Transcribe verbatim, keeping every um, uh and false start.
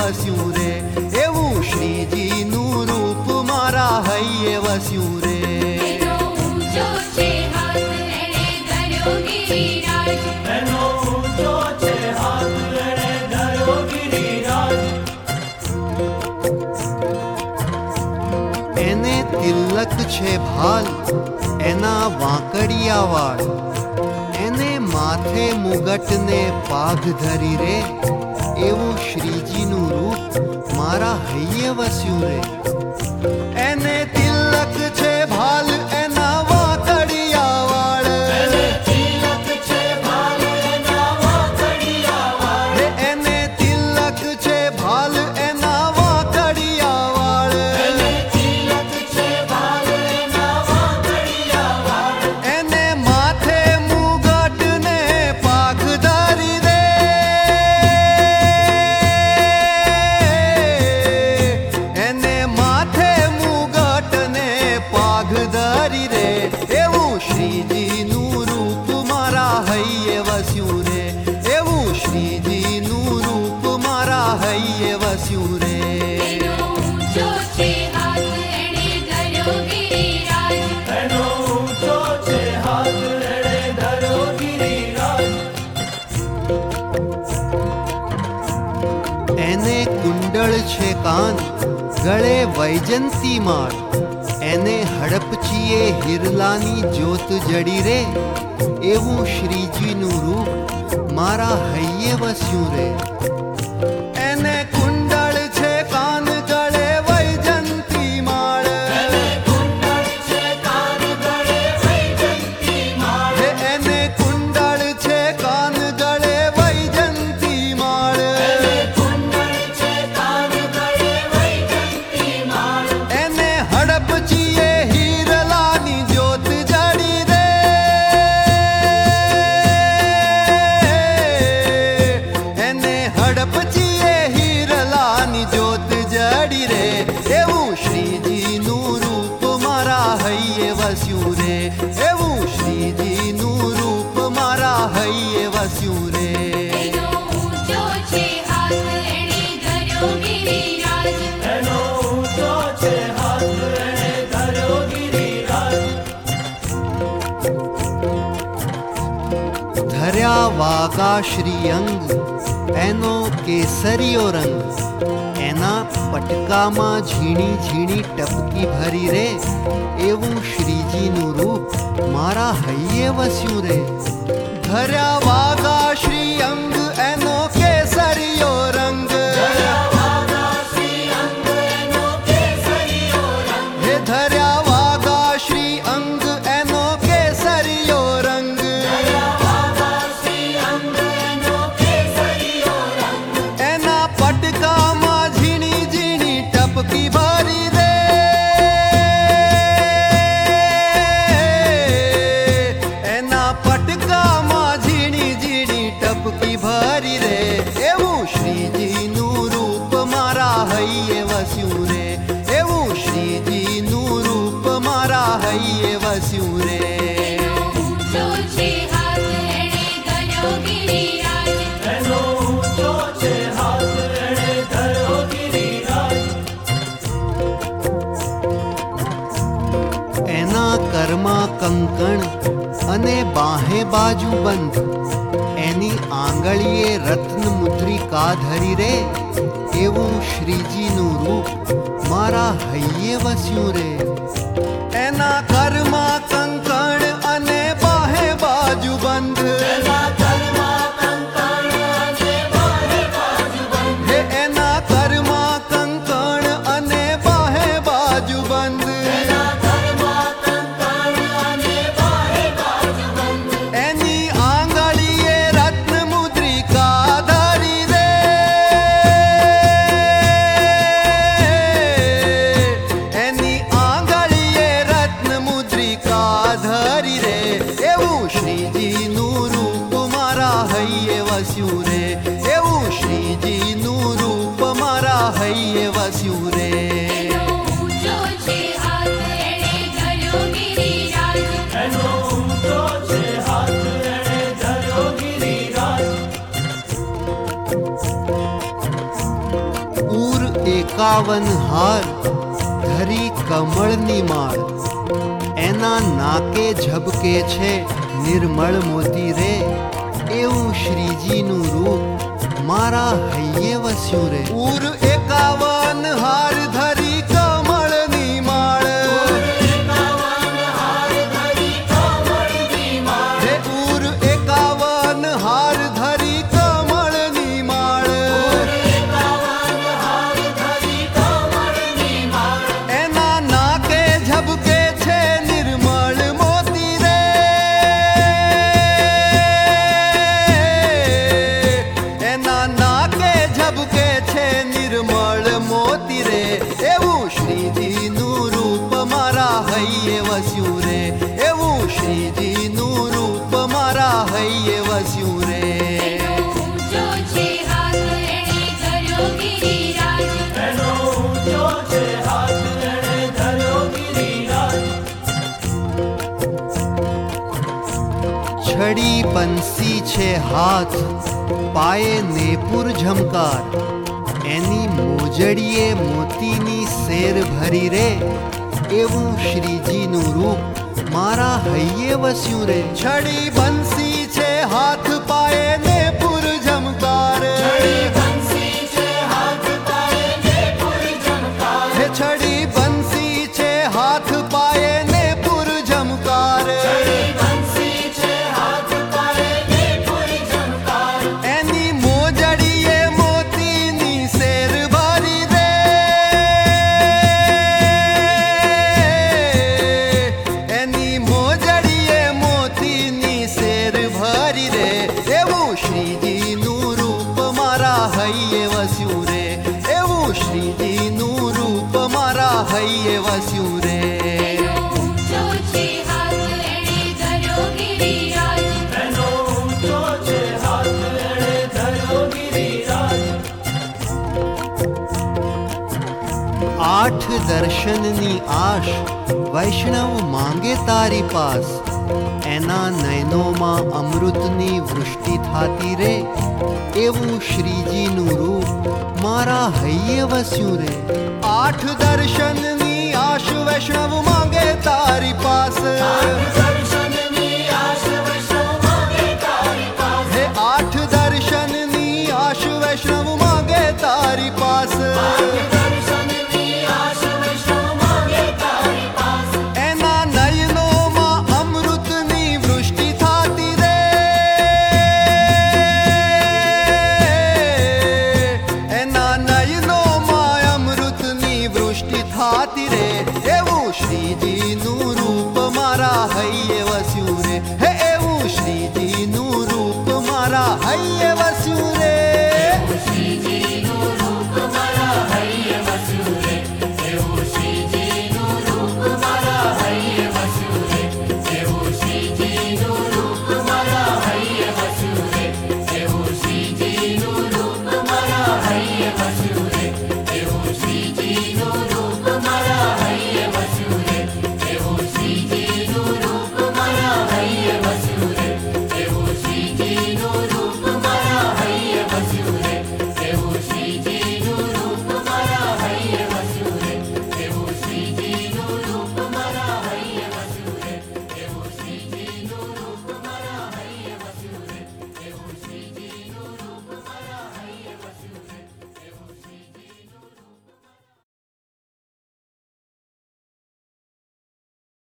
વસ્યું રે, એવું શ્રીજીનું રૂપ મારા હૈયે વસ્યું રે. એનો ઊંચો છે હાથ એણે ધર્યો ગિરિરાજ, એનો ઊંચો છે હાથ એણે ધર્યો ગિરિરાજ. એને તિલક છે ભાલ એના વાંકડિયા વાળ, એને માથે મુગટ ને પાઘ ધરી રે, એવું શ્રીજીનું રૂપ મારા હૈયે વસ્યું રે. એને તિલક છે ભાલ એના વાંકડિયા વાળ, એને તિલક છે ભાલ એના વાંકડિયા વાળ. હે એને તિલક છે ભાલ એના વાંકડિયા વાળ, એને તિલક છે ભાલ એના વાંકડિયા વાળ. એને માથે મુગટ ને પાઘ ધરી રે, એને માથે મુગટ ને પાઘ ધરી રે, એવું શ્રીજીનું રૂપ મારા હૈયે વસ્યું રે, એવું શ્રીજીનું રૂપ મારા હૈયે વસ્યું રે. એનો ઊંચો છે હાથ એણે ધર્યો ગિરિરાજ, એનો ઊંચો છે હાથ એણે ધર્યો ગિરિરાજ. એને કુંડળ છે કાન ગળે વૈજંતી માળ, એને હડપચીએ હિરલાની જ્યોત જડી રે, એવું શ્રીજીનું રૂપ મારા હૈયે વસ્યું રે. એને કુંડળ છે કાન ગળે વૈજંતી માળ, એને કુંડળ છે કાન ગળે વૈજંતી માળ. હે એને કુંડળ છે કાન ગળે વૈજંતી માળ, એને કુંડળ છે કાન ગળે વૈજંતી માળ. એને હડપચીએ હીરલાની જ્યોત જડી રે, એને હડપચીએ હીરલાની જ્યોત જડી રે, એવું શ્રીજીનું રૂપ મારા હૈયે વસ્યું રે, એવું શ્રીજીનું રૂપ મારા હૈયે વસ્યું રે. એનો ઊંચો છે હાથ એણે ધર્યો ગિરિરાજ, એનો ઊંચો છે હાથ એણે ધર્યો ગિરિરાજ. ધર્યા વાગા શ્રી અંગ એનો કેસરીયો રંગ, એના પટકામાં ઝીણી ઝીણી ટપકી ભરી રે, એવું શ્રીજીનું રૂપ મારા હૈયે વસ્યું રે. ધર્યા વાગા શ્રી અંગ એનો કેસરીયો રંગ, હે ધર્યા વાગા શ્રી અંગ એનો કેસરીયો રંગ, એના પટકામાં ઝીણી ઝીણી ટપકી ભરી રે, એના પટકામાં ઝીણી ઝીણી ટપકી ભરી રે, એવું શ્રીજીનું રૂપ મારા હૈયે વસ્યું રે, એવું શ્રીજીનું રૂપ મારા હૈયે વસ્યું રે. એનો ઊંચો છે હાથ એણે ધર્યો ગિરિરાજ, એનો ઊંચો છે હાથ એણે ધર્યો ગિરિરાજ. એના કરમાં કંકણ અને બાહે બાજુ બંધ, એની આંગળીએ રત્ન મુદ્રિકા ધરી રે, એવું શ્રીજીનું રૂપ મારા હૈયે વસ્યું રે. એના કરમાં કંકણ અને બાહે બાજુ બંધ, એના કરમાં કંકણ અને બાહે બાજુ બંધ. હે એના કરમાં કંકણ અને બાહે બાજુ બંધ, એના કરમાં કંકણ અને બાહે બાજુ બંધ. એની આંગળીએ રત્ન મુદ્રિકા ધરી રે, એની આંગળીએ રત્ન મુદ્રિકા ધરી રે, એવું શ્રીજીનું રૂપ મારા હૈયે વસ્યું રે, એવું શ્રીજીનું રૂપ મારા હૈયે વસ્યું રે. એનો ઊંચો છે હાથ એણે ધર્યો ગિરિરાજ, એનો ઊંચો છે હાથ એણે ધર્યો ગિરિરાજ. એકાવન હાર ધરી કમળની માળ, એના નાકે ઝબકે છે નિર્મળ મોતી રે, એવું શ્રીજીનું રૂપ મારા હૈયે વસ્યું રે. ઉર એકાવન હાર ધરી કમળની માળ, હે ઉર એકાવન હાર ધરી કમળની માળ, એના નાકે ઝબકે છે નિર્મળ મોતી રે, એના નાકે ઝબકે છે નિર્મળ મોતી રે, એવું શ્રીજીનું રૂપ મારા હૈયે વસ્યું રે, એવું શ્રીજીનું રૂપ મારા હૈયે વસ્યું રે. એનો ઊંચો છે હાથ એણે ધર્યો ગિરિરાજ. એનો ઊંચો છે હાથ એણે ધર્યો ગિરિરાજ. છડી બંસી છે હાથ, પાયે નેપુર ઝમકાર, એની મોજડીએ મોતીની શેર ભરી રે, એવું શ્રીજીનું રૂપ મારા હૈયે વસ્યું રે. છડી બંસી છે હાથ, પાયે નેપુર ઝમકાર, છડી બંસી છે હાથ પાયે નેપુર ઝમકાર. હે છડી બંસી છે હાથ, પાયે નેપુર ઝમકાર, છડી બંસી છે હાથ પાયે નેપુર ઝમકાર. એની મોજડીએ મોતીની શેર ભરી રે, એની મોજડીએ મોતીની શેર ભરી રે, એવું શ્રીજીનું રૂપ મારા હૈયે વસ્યું રે, એવું શ્રીજીનું રૂપ મારા હૈયે વસ્યું રે. એનો ઊંચો છે હાથ એણે ધર્યો ગિરિરાજ. એનો ઊંચો છે હાથ એણે ધર્યો ગિરિરાજ. આઠ દર્શનની આશ વૈષ્ણવ માંગે તારી પાસ, એના નયનોમાં અમૃતની વૃષ્ટિ થાતી રે, એવું શ્રીજીનું રૂપ મારા હૈયે વસ્યું રે. આઠ દર્શનની આશ વૈષ્ણવ માંગે તારી પાસ, દર્શનની આશ વૈષ્ણવ માંગે તારી પાસ. હે આઠ દર્શનની આશ વૈષ્ણવ માંગે તારી પાસ, દર્શનની આશ વૈષ્ણવ માંગે તારી પાસ. એના નયનોમાં અમૃતની વૃષ્ટિ થાતી રે, એના નયનોમાં અમૃતની વૃષ્ટિ થાતી રે, એવું શ્રીજીનું રૂપ મારા હૈયે વસ્યું રે, હે એવું શ્રીજીનું રૂપ મારા હૈયે વસ્યું